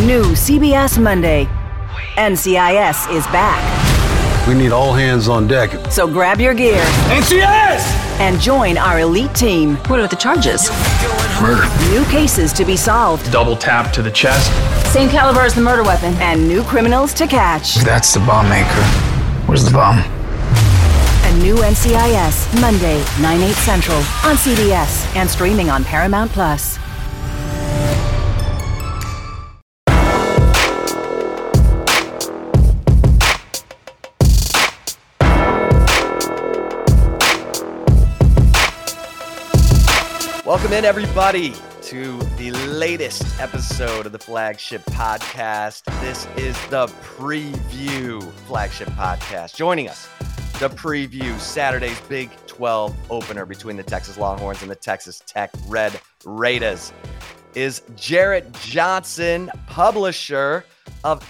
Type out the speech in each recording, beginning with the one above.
New CBS Monday. NCIS is back. We need all hands on deck. So grab your gear. NCIS! And join our elite team. What are the charges? Murder. New cases to be solved. Double tap to the chest. Same caliber as the murder weapon. And new criminals to catch. That's the bomb maker. Where's the bomb? A new NCIS, Monday, 9/8 Central, on CBS and streaming on Paramount+. Welcome in, everybody, to the latest episode of the Flagship Podcast. This is the Preview Flagship Podcast. Joining us, the preview, Saturday's Big 12 opener between the Texas Longhorns and the Texas Tech Red Raiders, is Jarrett Johnson, publisher of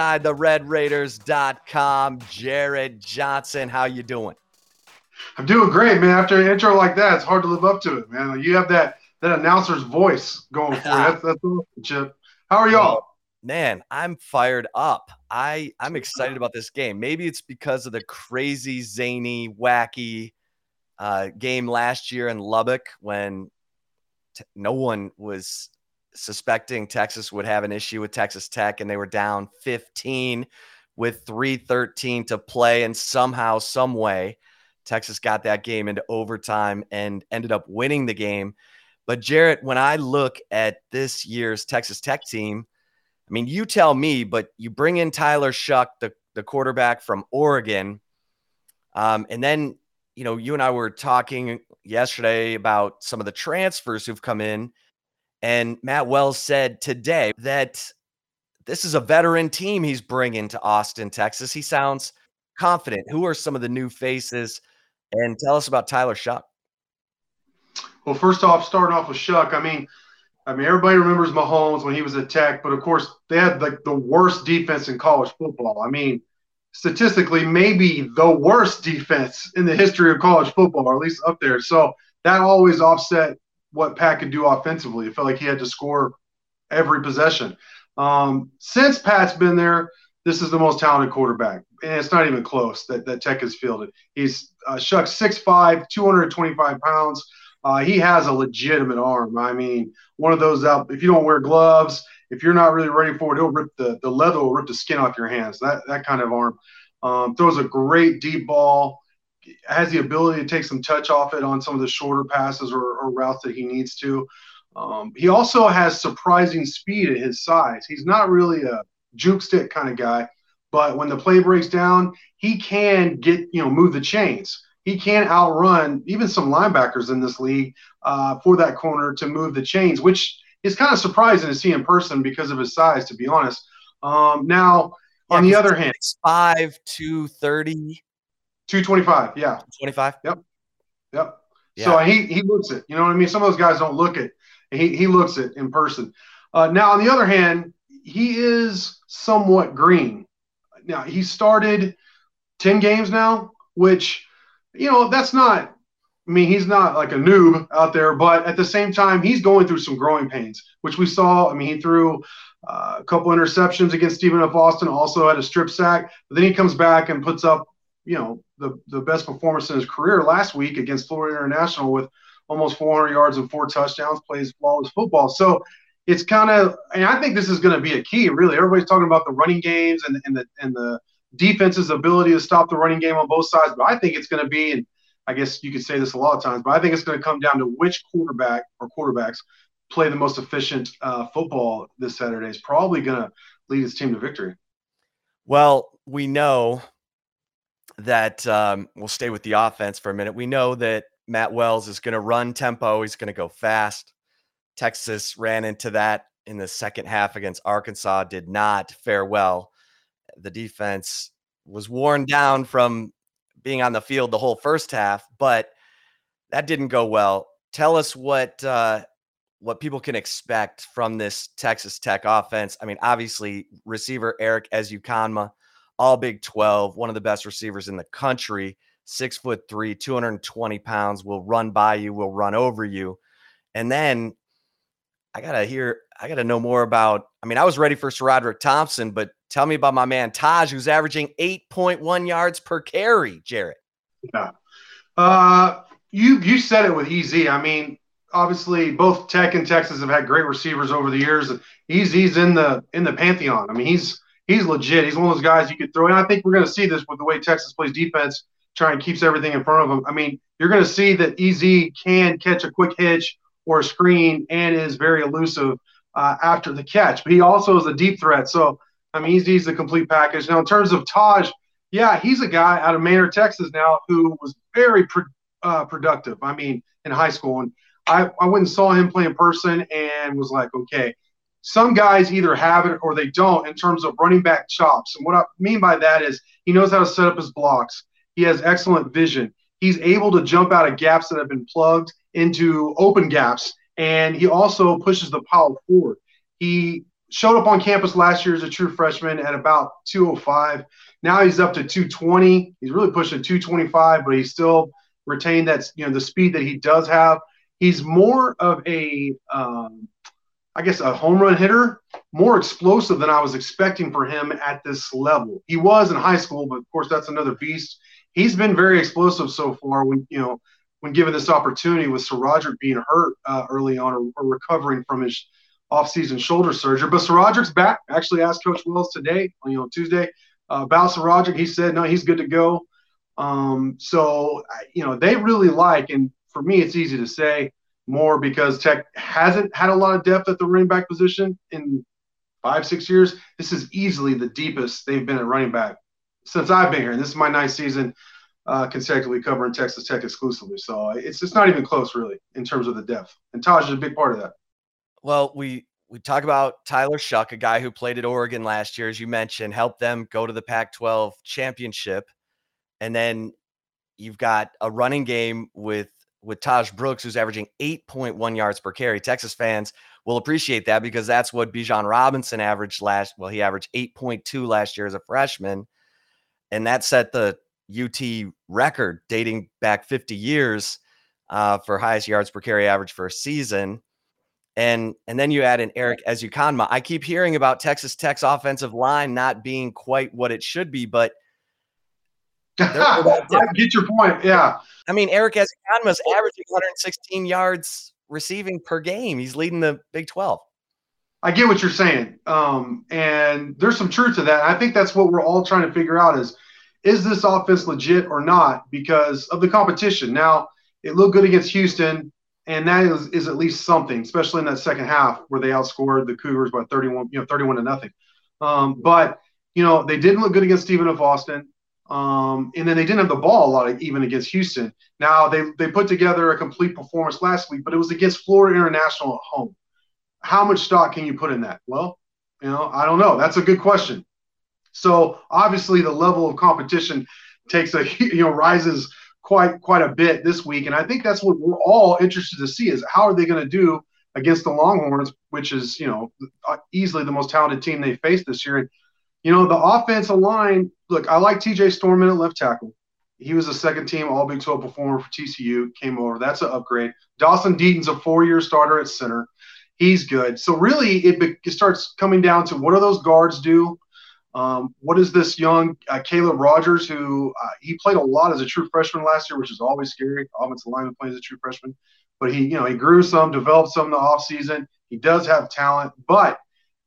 InsideTheRedRaiders.com. Jarrett Johnson, how you doing? I'm doing great, man. After an intro like that, it's hard to live up to it, man. You have that announcer's voice going for you. That's awesome, Chip. How are y'all? Man, I'm fired up. I'm excited about this game. Maybe it's because of the crazy, zany, wacky game last year in Lubbock when no one was suspecting Texas would have an issue with Texas Tech, and they were down 15 with 3:13 to play, and somehow, some way, Texas got that game into overtime and ended up winning the game. But Jarrett, when I look at this year's Texas Tech team, I mean, you tell me, but you bring in Tyler Shough, the quarterback from Oregon. And then, you and I were talking yesterday about some of the transfers who've come in. And Matt Wells said today that this is a veteran team he's bringing to Austin, Texas. He sounds confident. Who are some of the new faces? And tell us about Tyler Shough. Well, first off, starting off with Shough, I mean, everybody remembers Mahomes when he was at Tech, but of course they had like the worst defense in college football. I mean, statistically, maybe the worst defense in the history of college football, or at least up there. So that always offset what Pat could do offensively. It felt like he had to score every possession. Since Pat's been there, this is the most talented quarterback, and it's not even close that Tech has fielded. He's Shough's 6'5", 225 pounds. He has a legitimate arm. I mean, one of those out. If you don't wear gloves, if you're not really ready for it, he'll rip the leather will rip the skin off your hands. That kind of arm. Throws a great deep ball. Has the ability to take some touch off it on some of the shorter passes or routes that he needs to. He also has surprising speed at his size. He's not really a juke stick kind of guy, but when the play breaks down, he can move the chains. He can outrun even some linebackers in this league for that corner to move the chains, which is kind of surprising to see in person because of his size, to be honest. Now, on the other hand, 6'5", 230. 225, yeah. 25? Yep. Yeah. So he looks it. You know what I mean? Some of those guys don't look it. He looks it in person. Now, on the other hand, he is somewhat green. Now, he started 10 games now, which, that's not – I mean, he's not like a noob out there, but at the same time, he's going through some growing pains, which we saw. I mean, he threw a couple interceptions against Stephen F. Austin, also had a strip sack. But then he comes back and puts up, the best performance in his career last week against Florida International with almost 400 yards and 4 touchdowns, plays flawless football. So – it's kind of, and I think this is going to be a key. Really, everybody's talking about the running games and the defense's ability to stop the running game on both sides. But I think it's going to be, and I guess you could say this a lot of times, but I think it's going to come down to which quarterback or quarterbacks play the most efficient football this Saturday. Is probably going to lead his team to victory. Well, we know that we'll stay with the offense for a minute. We know that Matt Wells is going to run tempo. He's going to go fast. Texas ran into that in the second half against Arkansas, did not fare well. The defense was worn down from being on the field the whole first half, but that didn't go well. Tell us what people can expect from this Texas Tech offense. I mean, obviously, receiver Eric Ezukanma, all Big 12, one of the best receivers in the country, 6'3", 220 pounds, will run by you, will run over you. And then I gotta know more about. I mean, I was ready for SaRodorick Thompson, but tell me about my man Taj, who's averaging 8.1 yards per carry. Jarrett. Yeah. You said it with EZ. I mean, obviously both Tech and Texas have had great receivers over the years. EZ's in the pantheon. I mean, he's legit. He's one of those guys you could throw in. I think we're going to see this with the way Texas plays defense, trying to keeps everything in front of him. I mean, you're going to see that EZ can catch a quick hitch or a screen and is very elusive after the catch. But he also is a deep threat. So, I mean, EZ's the complete package. Now, in terms of Taj, yeah, he's a guy out of Manor, Texas now who was very productive, I mean, in high school. And I went and saw him play in person and was like, okay, some guys either have it or they don't in terms of running back chops. And what I mean by that is he knows how to set up his blocks. He has excellent vision. He's able to jump out of gaps that have been plugged into open gaps, and he also pushes the pile forward. He showed up on campus last year as a true freshman at about 205. Now he's up to 220. He's really pushing 225, but he's still retained that, the speed that he does have. He's more of a home run hitter, more explosive than I was expecting for him at this level. He was in high school, but of course that's another beast. He's been very explosive so far when given this opportunity with SaRodorick being hurt early on or recovering from his offseason shoulder surgery. But SaRodorick's back. I actually asked Coach Wells today, Tuesday, about SaRodorick. He said, no, he's good to go. They really like, and for me, it's easy to say more because Tech hasn't had a lot of depth at the running back position in 5-6 years. This is easily the deepest they've been at running back since I've been here. And this is my ninth season consecutively covering Texas Tech exclusively. So it's just not even close, really, in terms of the depth. And Taj is a big part of that. Well, we talk about Tyler Shuck, a guy who played at Oregon last year, as you mentioned, helped them go to the Pac-12 championship. And then you've got a running game with Taj Brooks, who's averaging 8.1 yards per carry. Texas fans will appreciate that because that's what Bijan Robinson averaged he averaged 8.2 last year as a freshman. And that set the UT record dating back 50 years for highest yards per carry average for a season. And then you add in Eric Ezukanma. I keep hearing about Texas Tech's offensive line not being quite what it should be, but I get your point. Yeah. I mean, Eric Ezukanma is averaging 116 yards receiving per game. He's leading the Big 12. I get what you're saying. And there's some truth to that. I think that's what we're all trying to figure out is this offense legit or not because of the competition. Now, it looked good against Houston, and that is at least something, especially in that second half where they outscored the Cougars by 31-0. But they didn't look good against Stephen F. Austin. And then they didn't have the ball a lot even against Houston. Now they put together a complete performance last week, but it was against Florida International at home. How much stock can you put in that? Well, I don't know. That's a good question. So obviously the level of competition rises quite a bit this week. And I think that's what we're all interested to see is how are they going to do against the Longhorns, which is, easily the most talented team they faced this year. And, the offensive line, look, I like TJ Storman at left tackle. He was a second team All Big 12 performer for TCU, came over. That's an upgrade. Dawson Deaton's a 4-year starter at center. He's good. So really it starts coming down to what do those guards do? What is this young Caleb Rogers who he played a lot as a true freshman last year, which is always scary. Offensive lineman plays as a true freshman. But he grew some, developed some in the offseason. He does have talent, but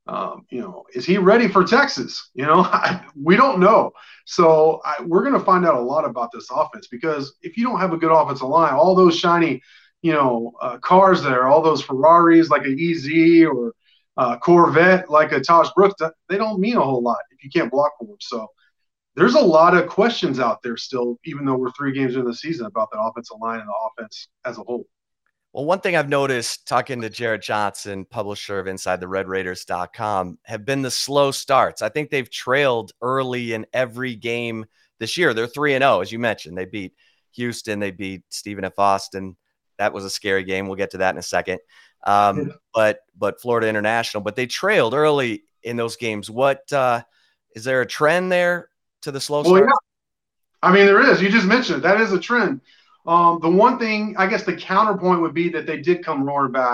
is he ready for Texas? We don't know. So we're going to find out a lot about this offense because if you don't have a good offensive line, all those shiny, cars there, all those Ferraris like an EZ or Corvette like a Taj Brooks, they don't mean a whole lot if you can't block for them. So there's a lot of questions out there still, even though we're 3 games into the season about the offensive line and the offense as a whole. Well, one thing I've noticed talking to Jarrett Johnson, publisher of InsideTheRedRaiders.com, have been the slow starts. I think they've trailed early in every game this year. They're 3-0, as you mentioned. They beat Houston. They beat Stephen F. Austin. That was a scary game. We'll get to that in a second. But Florida International. But they trailed early in those games. What is there a trend there to the slow start? Yeah. I mean, there is. You just mentioned it. That is a trend. The one thing, I guess the counterpoint would be that they did come roaring back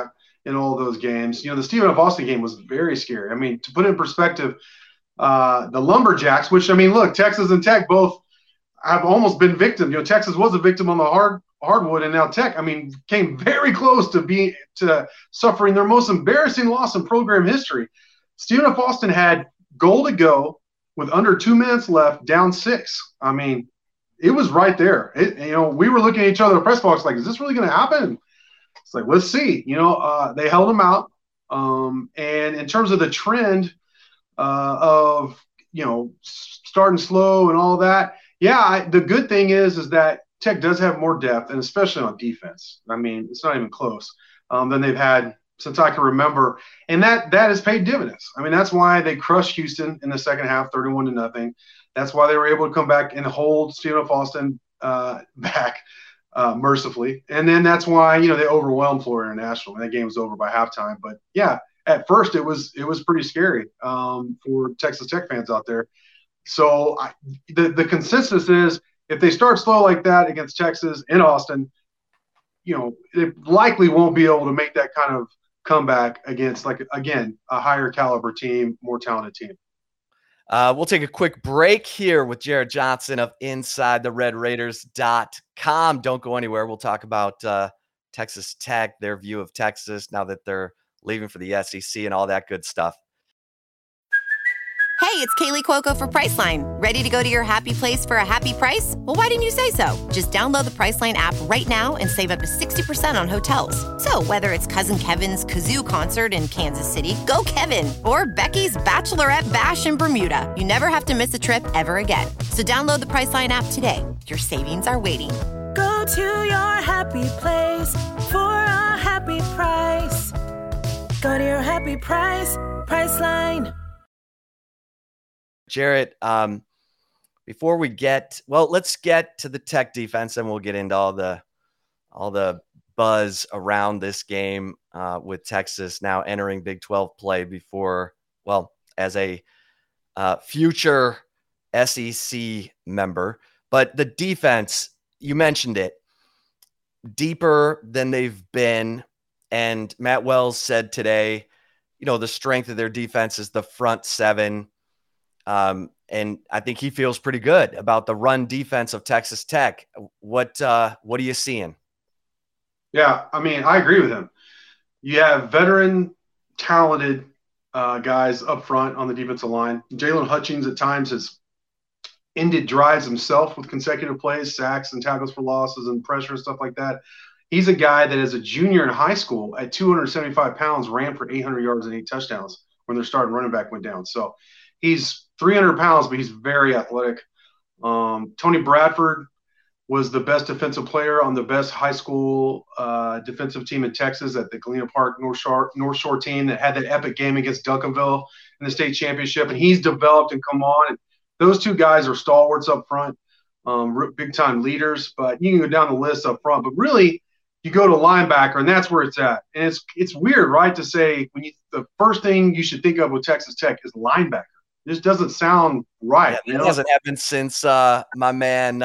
in all those games. The Stephen F. Austin game was very scary. I mean, to put it in perspective, the Lumberjacks, which, I mean, look, Texas and Tech both have almost been victims. Texas was a victim on the hardwood, and now Tech, I mean, came very close to suffering their most embarrassing loss in program history. Stephen F. Austin had goal to go with under 2 minutes left, down 6. I mean, it was right there. We were looking at each other at the press box like, is this really going to happen? It's like, let's see. They held them out. And in terms of the trend of, starting slow and all that, the good thing is that Tech does have more depth, and especially on defense. I mean, it's not even close, than they've had since I can remember. And that has paid dividends. I mean, that's why they crushed Houston in the second half, 31-0. That's why they were able to come back and hold Stephen F. Austin back mercifully. And then that's why, they overwhelmed Florida International, and that game was over by halftime. But, at first it was pretty scary for Texas Tech fans out there. So the consensus is if they start slow like that against Texas in Austin, they likely won't be able to make that kind of comeback against, like, again, a higher caliber team, more talented team. We'll take a quick break here with Jared Johnson of InsideTheRedRaiders.com. Don't go anywhere. We'll talk about Texas Tech, their view of Texas now that they're leaving for the SEC and all that good stuff. Hey, it's Kaylee Cuoco for Priceline. Ready to go to your happy place for a happy price? Well, why didn't you say so? Just download the Priceline app right now and save up to 60% on hotels. So whether it's Cousin Kevin's Kazoo Concert in Kansas City, go Kevin, or Becky's Bachelorette Bash in Bermuda, you never have to miss a trip ever again. So download the Priceline app today. Your savings are waiting. Go to your happy place for a happy price. Go to your happy price, Priceline. Jarrett, before we let's get to the Tech defense, and we'll get into all the buzz around this game with Texas now entering Big 12 play as a future SEC member. But the defense, you mentioned it, deeper than they've been. And Matt Wells said today, the strength of their defense is the front seven. And I think he feels pretty good about the run defense of Texas Tech. What are you seeing? Yeah, I mean, I agree with him. You have veteran, talented guys up front on the defensive line. Jalen Hutchings at times has ended drives himself with consecutive plays, sacks and tackles for losses and pressure and stuff like that. He's a guy that as a junior in high school at 275 pounds ran for 800 yards and 8 touchdowns when their starting running back went down. So he's 300 pounds, but he's very athletic. Tony Bradford was the best defensive player on the best high school defensive team in Texas at the Galena Park North Shore team that had that epic game against Duncanville in the state championship. And he's developed and come on. And those two guys are stalwarts up front, big-time leaders. But you can go down the list up front. But really, you go to linebacker, and that's where it's at. And it's weird, right, to say the first thing you should think of with Texas Tech is linebacker. This doesn't sound right. Yeah, it hasn't happened since my man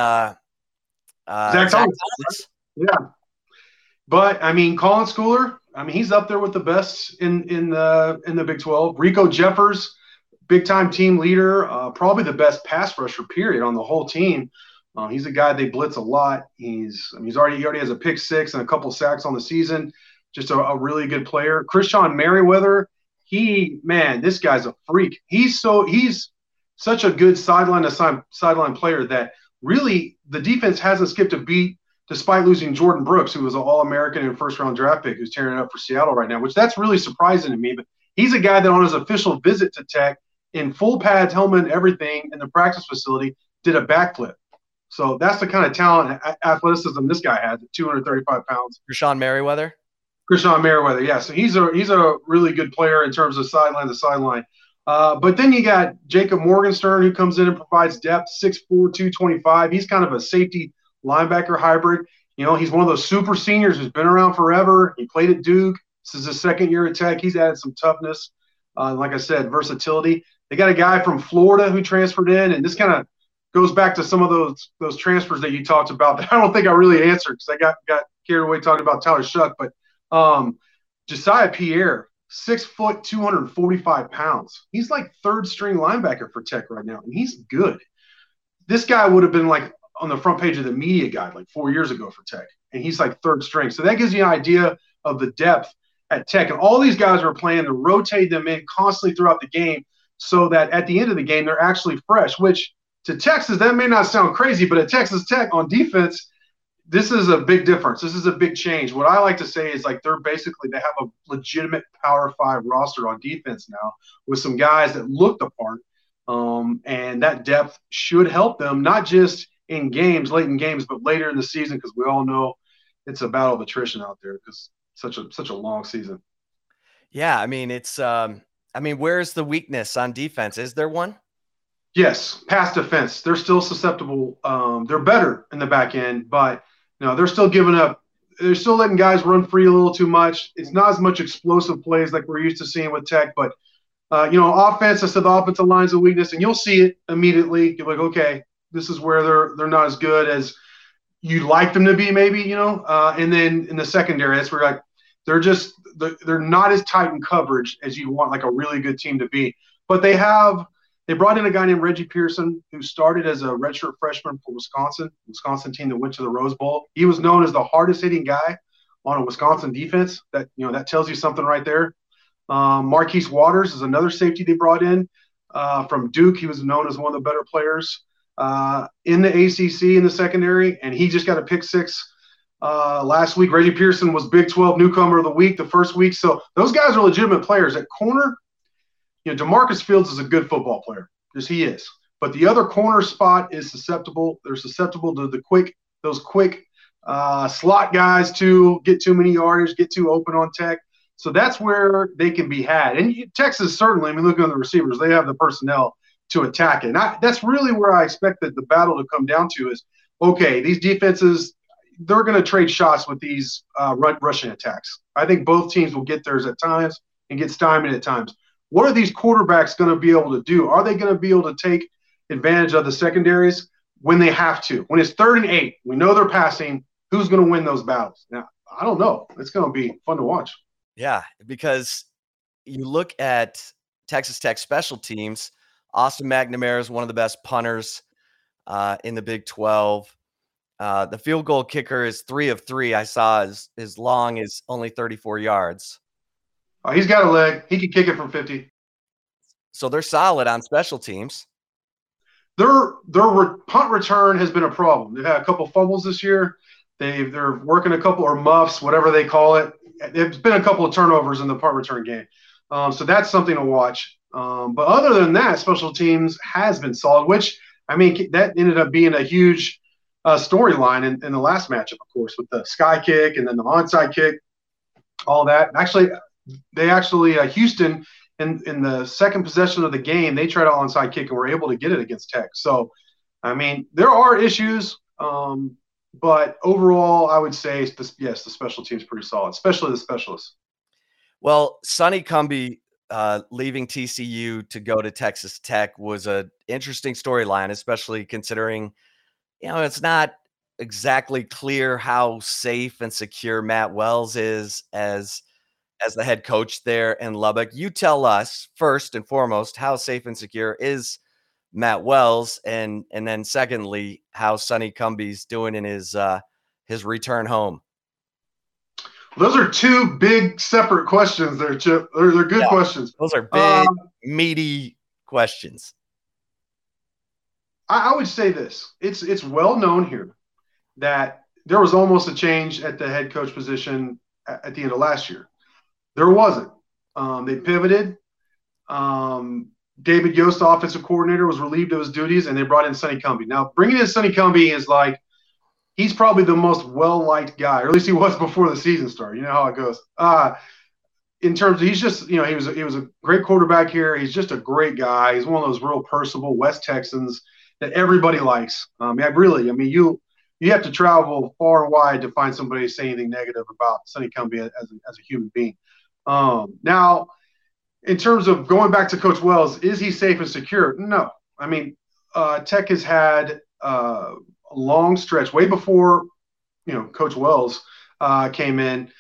Zach Thomas. Yeah. But, I mean, Colin Schooler, I mean, he's up there with the best in the Big 12. Rico Jeffers, big-time team leader, probably the best pass rusher, period, on the whole team. He's a guy they blitz a lot. He already has a pick 6 and a couple sacks on the season. Just a really good player. Christian Merriweather, this guy's a freak. He's such a good sideline player that really the defense hasn't skipped a beat despite losing Jordan Brooks, who was an All-American and first-round draft pick who's tearing it up for Seattle right now, which that's really surprising to me. But he's a guy that on his official visit to Tech, in full pads, helmet, and everything in the practice facility, did a backflip. So that's the kind of talent and athleticism this guy has at 235 pounds. Christian Merriweather, yeah. So he's a really good player in terms of sideline to sideline. But then you got Jacob Morgenstern, who comes in and provides depth, 6'4", 225. He's kind of a safety linebacker hybrid. He's one of those super seniors who's been around forever. He played at Duke. This is his second year at Tech. He's added some toughness. Like I said, versatility. They got a guy from Florida who transferred in, and this kind of goes back to some of those transfers that you talked about that I don't think I really answered because I got carried away talking about Tyler Shuck. But Josiah Pierre, 6 foot, 245 pounds. He's like third string linebacker for Tech right now, and he's good. This guy would have been like on the front page of the media guide like 4 years ago for Tech, and he's like third string. So that gives you an idea of the depth at Tech. And all these guys are playing to rotate them in constantly throughout the game so that at the end of the game, they're actually fresh, which to Texas, that may not sound crazy, but at Texas Tech on defense, this is a big difference. This is a big change. What I like to say is like they have a legitimate Power 5 roster on defense now with some guys that look the part, and that depth should help them, not just in games, late in games, but later in the season, because we all know it's a battle of attrition out there because such a long season. Yeah, I mean, where's the weakness on defense? Is there one? Yes, pass defense. They're still susceptible. They're better in the back end, but they're still giving up. They're still letting guys run free a little too much. It's not as much explosive plays like we're used to seeing with Tech, but offense, I said the offensive line's a weakness, and you'll see it immediately. You're like, okay, this is where they're not as good as you'd like them to be, maybe, and then in the secondary, that's where like they're not as tight in coverage as you want like a really good team to be. But they brought in a guy named Reggie Pearson who started as a redshirt freshman for Wisconsin team that went to the Rose Bowl. He was known as the hardest hitting guy on a Wisconsin defense. That tells you something right there. Marquise Waters is another safety they brought in from Duke. He was known as one of the better players in the ACC in the secondary, and he just got a pick six last week. Reggie Pearson was Big 12 newcomer of the week the first week. So those guys are legitimate players. At corner, DeMarcus Fields is a good football player, because he is. But the other corner spot is susceptible. They're susceptible to those quick slot guys to get too many yardage, get too open on Tech. So that's where they can be had. And Texas certainly, looking at the receivers, they have the personnel to attack it. And that's really where I expect that the battle to come down to is, okay, these defenses, they're going to trade shots with these rushing attacks. I think both teams will get theirs at times and get stymied at times. What are these quarterbacks going to be able to do? Are they going to be able to take advantage of the secondaries when they have to? When it's 3rd and 8, we know they're passing. Who's going to win those battles? Now, I don't know. It's going to be fun to watch. Yeah, because you look at Texas Tech special teams, Austin McNamara is one of the best punters in the Big 12. The field goal kicker is 3 of 3. I saw as long as only 34 yards. He's got a leg. He can kick it from 50. So they're solid on special teams. Their punt return has been a problem. They've had a couple fumbles this year. They're working a couple, or muffs, whatever they call it. There's been a couple of turnovers in the punt return game. So that's something to watch. But other than that, special teams has been solid, which, that ended up being a huge storyline in the last matchup, of course, with the sky kick and then the onside kick, all that. Houston, in the second possession of the game, they tried an onside kick and were able to get it against Tech. So, there are issues, but overall, I would say, the special team's pretty solid, especially the specialists. Well, Sonny Cumbie leaving TCU to go to Texas Tech was an interesting storyline, especially considering, it's not exactly clear how safe and secure Matt Wells is as the head coach there in Lubbock. You tell us first and foremost, how safe and secure is Matt Wells, and then secondly, how Sonny Cumbie's doing in his return home. Those are two big separate questions there, Chip. They're good questions. Those are big, meaty questions. I would say this. It's well known here that there was almost a change at the head coach position at the end of last year. There wasn't. They pivoted. David Yost, offensive coordinator, was relieved of his duties, and they brought in Sonny Cumbie. Now, bringing in Sonny Cumbie is like, he's probably the most well-liked guy, or at least he was before the season started. You know how it goes. In terms of, he's just, he was a great quarterback here. He's just a great guy. He's one of those real personable West Texans that everybody likes. You have to travel far and wide to find somebody to say anything negative about Sonny Cumbie as a human being. Now, in terms of going back to Coach Wells, is he safe and secure? No. Tech has had a long stretch way before, Coach Wells came in.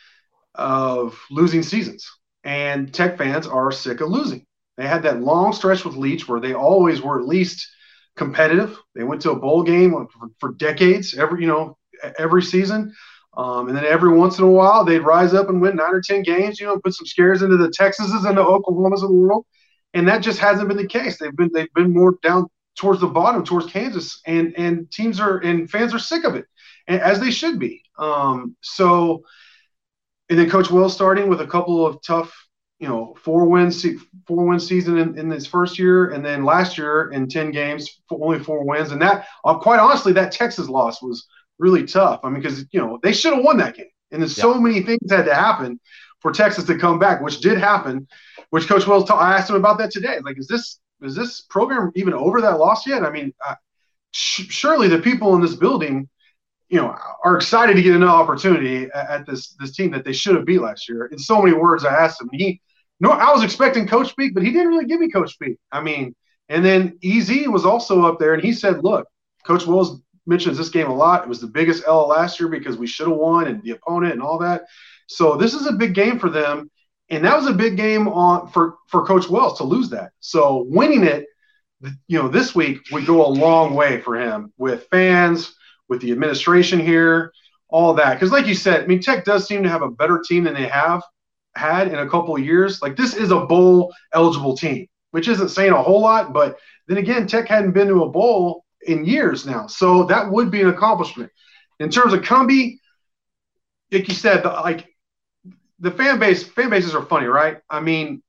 of losing seasons. And Tech fans are sick of losing. They had that long stretch with Leach where they always were at least competitive. They went to a bowl game for decades, every season. And then every once in a while, they'd rise up and win 9 or 10 games, put some scares into the Texases and the Oklahomas of the world. And that just hasn't been the case. They've been more down towards the bottom, towards Kansas, and fans are sick of it, as they should be. And then Coach Wells starting with a couple of tough, 4-win season in his first year, and then last year in 10 games, only 4 wins. And that, quite honestly, that Texas loss was really tough. I mean, because they should have won that game, and there's so many things had to happen for Texas to come back, which did happen. Which Coach Wells, I asked him about that today. Like, is this program even over that loss yet? I mean, surely the people in this building, are excited to get another opportunity at this team that they should have beat last year. In so many words, I asked him. I was expecting Coach speak, but he didn't really give me Coach speak. I mean, and then EZ was also up there, and he said, "Look, Coach Wells mentions this game a lot. It was the biggest L last year because we should have won and the opponent and all that. So this is a big game for them." And that was a big game for Coach Wells to lose that. So winning it, this week would go a long way for him with fans, with the administration here, all that. Because like you said, I mean, Tech does seem to have a better team than they have had in a couple of years. Like, this is a bowl-eligible team, which isn't saying a whole lot. But then again, Tech hadn't been to a bowl in years now. So that would be an accomplishment. In terms of Cumbie, like you said, the fan bases are funny, right? I mean,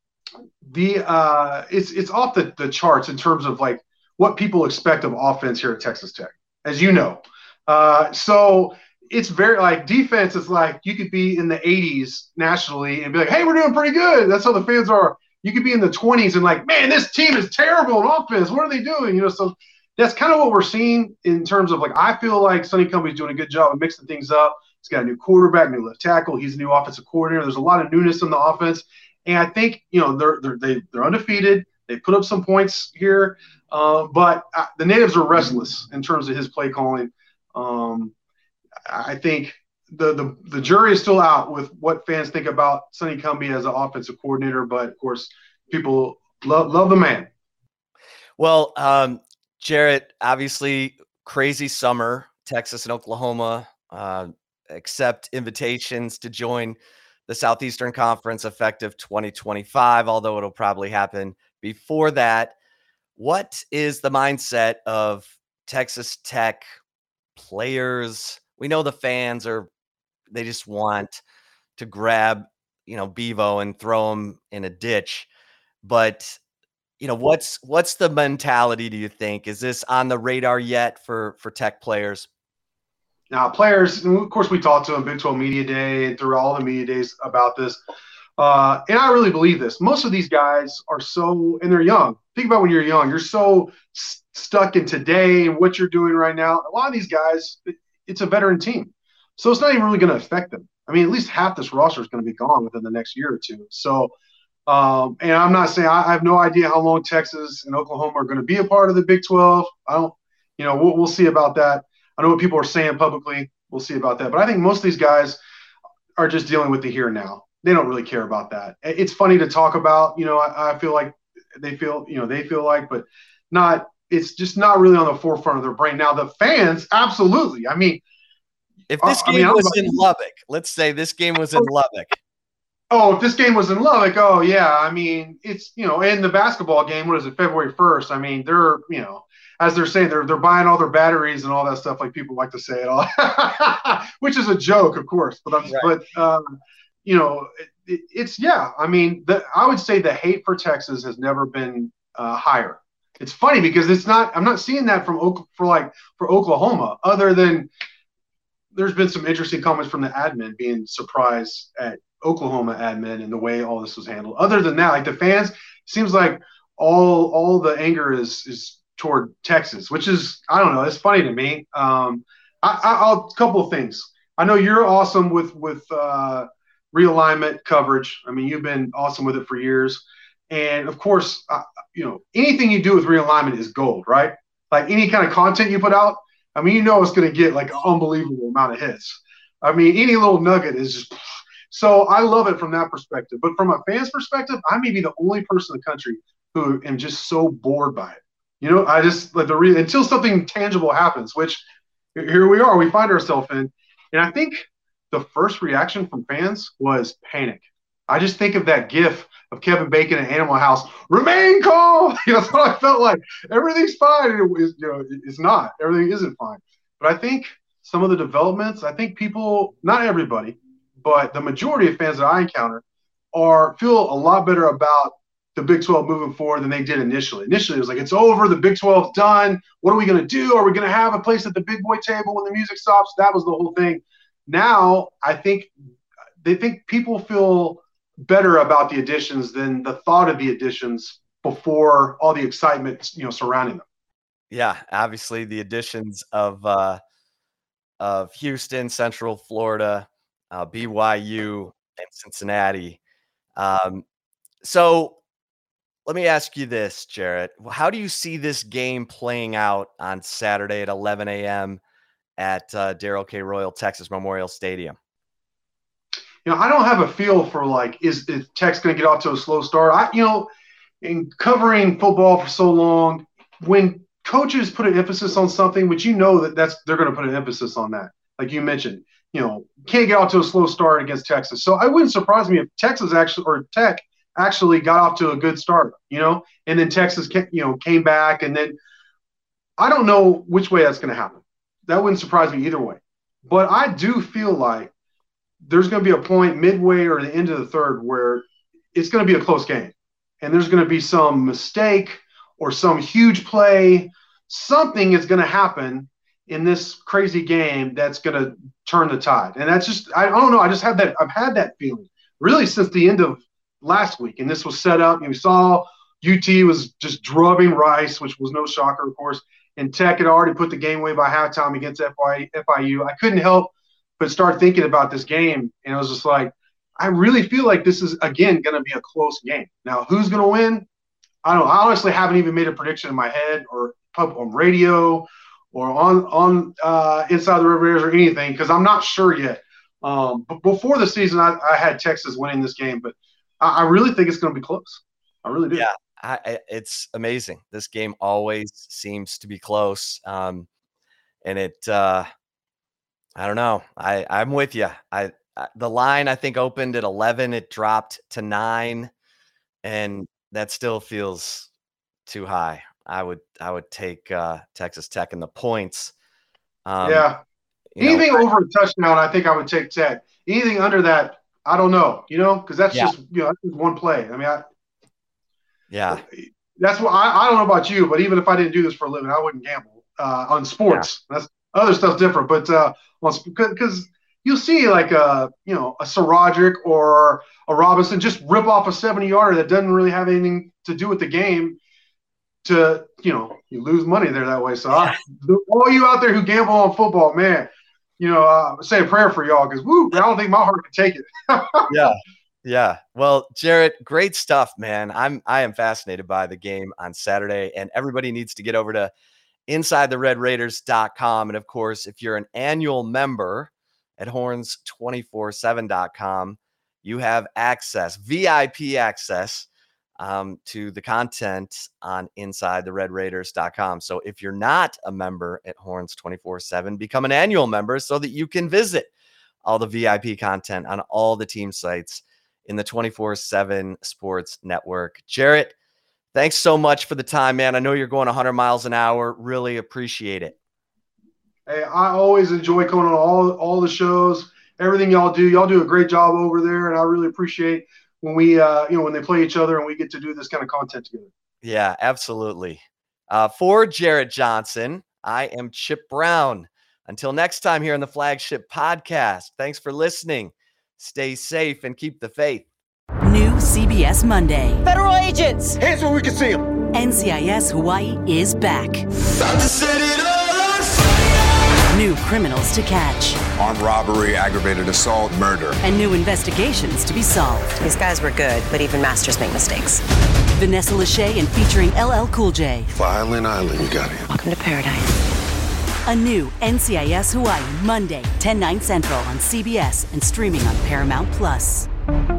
it's off the charts in terms of like what people expect of offense here at Texas Tech, as you know. So it's very like defense is like you could be in the 80s nationally and be like, hey, we're doing pretty good. That's how the fans are. You could be in the 20s and like, man, this team is terrible in offense. What are they doing? So that's kind of what we're seeing in terms of like, I feel like Sonny Cumbie's doing a good job of mixing things up. He's got a new quarterback, new left tackle. He's a new offensive coordinator. There's a lot of newness in the offense, and I think they're undefeated. They put up some points here, but the natives are restless in terms of his play calling. I think the jury is still out with what fans think about Sonny Cumbie as an offensive coordinator, but of course, people love the man. Well, Jarrett, obviously, crazy summer. Texas and Oklahoma accept invitations to join the Southeastern Conference effective 2025, although it'll probably happen before that. What is the mindset of Texas Tech players? We know the fans they just want to grab, Bevo and throw him in a ditch. But, what's the mentality, do you think? Is this on the radar yet for Tech players? Now, players, of course, we talked to them Big 12 Media Day and through all the media days about this. And I really believe this. Most of these guys are and they're young. Think about when you're young. You're so stuck in today and what you're doing right now. A lot of these guys, it's a veteran team. So it's not even really going to affect them. I mean, at least half this roster is going to be gone within the next year or two. So, and I'm not saying I have no idea how long Texas and Oklahoma are going to be a part of the Big 12. I don't, we'll see about that. I know what people are saying publicly. We'll see about that. But I think most of these guys are just dealing with the here and now. They don't really care about that. It's funny to talk about, I feel like they feel like, but not, it's just not really on the forefront of their brain. Now, the fans, absolutely. I mean, if this game was in Lubbock, let's say this game was in Lubbock. Oh, if this game was in Lubbock, oh, yeah. I mean, it's, and the basketball game, what is it, February 1st? I mean, they're, as they're saying, they're buying all their batteries and all that stuff, like people like to say it all, which is a joke, of course. But it's yeah. I mean, I would say the hate for Texas has never been higher. It's funny because it's not. I'm not seeing that for Oklahoma. Other than there's been some interesting comments from the admin being surprised at Oklahoma admin and the way all this was handled. Other than that, like the fans, seems like all the anger is toward Texas, which is, I don't know, it's funny to me. I'll a couple of things. I know you're awesome with realignment coverage. I mean, you've been awesome with it for years. And of course, anything you do with realignment is gold, right? Like any kind of content you put out, I mean, it's going to get like an unbelievable amount of hits. I mean, any little nugget is just So I love it from that perspective. But from a fan's perspective, I may be the only person in the country who am just so bored by it. You know, I just like until something tangible happens, which here we are, we find ourselves in. And I think the first reaction from fans was panic. I just think of that GIF of Kevin Bacon at Animal House, remain calm. That's what I felt like. Everything's fine. It's not. Everything isn't fine. But I think some of the developments, I think people, not everybody, but the majority of fans that I encounter feel a lot better about the Big 12 moving forward than they did initially. Initially, it was like, it's over. The Big 12's done. What are we going to do? Are we going to have a place at the big boy table when the music stops? That was the whole thing. Now, I think people feel better about the additions than the thought of the additions before all the excitement, surrounding them. Yeah, obviously the additions of Houston, Central Florida, BYU, and Cincinnati. So let me ask you this, Jarrett. How do you see this game playing out on Saturday at 11 a.m. at Darrell K. Royal Texas Memorial Stadium? I don't have a feel for is Tex going to get off to a slow start? In covering football for so long, when coaches put an emphasis on something, which they're going to put an emphasis on that. Like you mentioned, can't get off to a slow start against Texas. So it wouldn't surprise me if Tech actually got off to a good start, and then Texas, came back, and then I don't know which way that's going to happen. That wouldn't surprise me either way. But I do feel like there's going to be a point midway or the end of the third where it's going to be a close game, and there's going to be some mistake or some huge play. Something is going to happen in this crazy game that's going to turn the tide. And that's just, I don't know. I've had that feeling really since the end of last week. And this was set up, and we saw UT was just drubbing Rice, which was no shocker, of course. And Tech had already put the game away by halftime against FIU. I couldn't help but start thinking about this game. And I was just like, I really feel like this is, again, going to be a close game. Now, who's going to win? I don't know. I honestly haven't even made a prediction in my head or on radio or on Inside the Red Raiders or anything, because I'm not sure yet. But before the season, I had Texas winning this game, but I really think it's going to be close. I really do. Yeah, it's amazing. This game always seems to be close. And it, I don't know. I'm with you. The line, I think, opened at 11. It dropped to 9, and that still feels too high. I would take Texas Tech in the points. Anything over a touchdown, I think I would take Tech. Anything under that, I don't know. Because that's just that's just one play. I mean, that's what I don't know about you, but even if I didn't do this for a living, I wouldn't gamble on sports. That's other stuff's different, but because you'll see a Sir or a Robinson just rip off a 70-yarder that doesn't really have anything to do with the game. You lose money there that way. So all you out there who gamble on football, man, say a prayer for y'all, because I don't think my heart can take it. Yeah. Well, Jarrett, great stuff, man. I am fascinated by the game on Saturday, and everybody needs to get over to InsideTheRedRaiders.com. And of course, if you're an annual member at horns247.com, you have VIP access to the content on InsideTheRedRaiders.com. So if you're not a member at Horns 24/7, become an annual member so that you can visit all the VIP content on all the team sites in the 24/7 Sports Network. Jarrett, thanks so much for the time, man. I know you're going 100 miles an hour. Really appreciate it. Hey, I always enjoy going on all the shows, everything y'all do. Y'all do a great job over there, and I really appreciate when we, when they play each other and we get to do this kind of content together. Yeah, absolutely. For Jarrett Johnson, I am Chip Brown. Until next time here on the Flagship Podcast, thanks for listening. Stay safe and keep the faith. New CBS Monday. Federal agents! Hands where we can see them. NCIS Hawaii is back. About to set it all on fire. New criminals to catch. Armed robbery, aggravated assault, murder. And new investigations to be solved. These guys were good, but even masters make mistakes. Vanessa Lachey and featuring LL Cool J. Violent Island, you got it. Welcome to paradise. A new NCIS Hawaii, Monday, 10/9 Central on CBS and streaming on Paramount+.